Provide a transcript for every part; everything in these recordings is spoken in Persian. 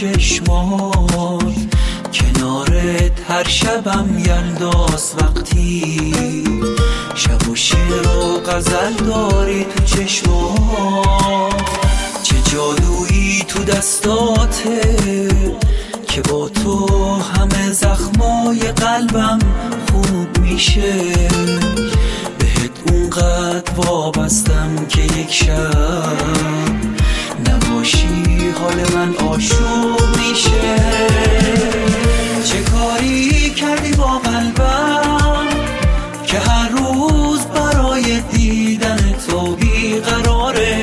چشمات، کنارت هر شبم یلداست وقتی شب و شعر و غزل داری تو چشمات. چه جادویی تو دستاته که با تو همه زخمای قلبم خوب میشه. بهت اونقدر وابستم که یک شب نباشی حال من آشوب میشه. چه کاری کردی با قلبم که هر روز برای دیدن تو بیقراره؟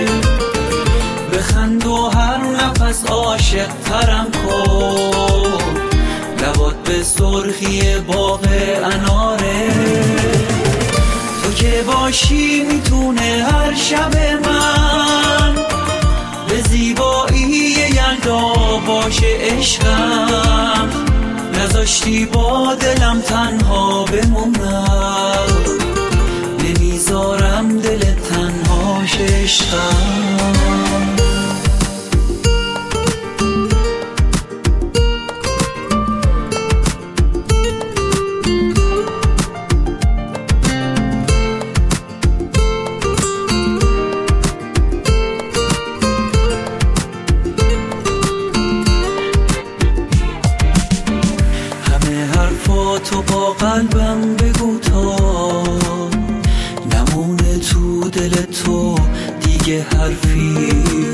بخند و هر نفس عاشق ترم کن، لبات به سرخی باغ اناره. تو که باشی میتونه هر شب من به زیبایی یلدا باشه عشقم. نذاشتی با دلم تنها بمونم، نمیذارم دل تنها شه عشقم. تو با قلبم بگو تا نمونه تو دل تو دیگه حرفی.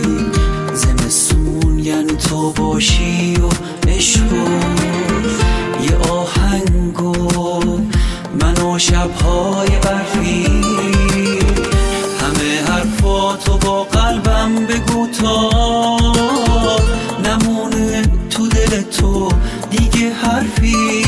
زمستون یعنی تو باشی و عشق و یه آهنگ و من و شبهای برفی. همه حرفاتو با قلبم بگو تا نمونه تو دل تو دیگه حرفی.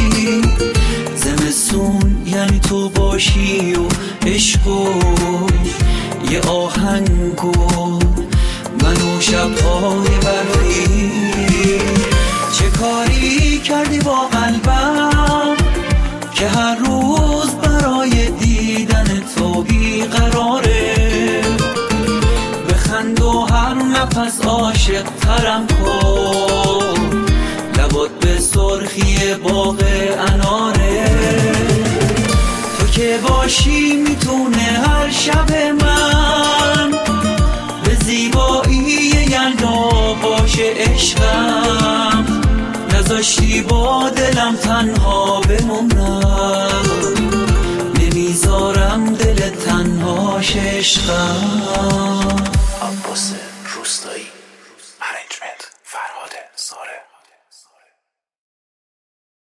زمستون یعنی تو باشی و عشق و یه آهنگ و من و شبهای برفی. چه کاری کردی با قلبم که هر روز برای دیدن تو بیقراره؟ بخند و هر نفس عاشق ترم کن، لبات به سرخی باغ اناره. تو که باشی میتونه هر شب من به زیبایی یلدا باشه عشقم. نذاشتی با دلم تنها بمونم، نمیذارم دل تنها شه عشقم.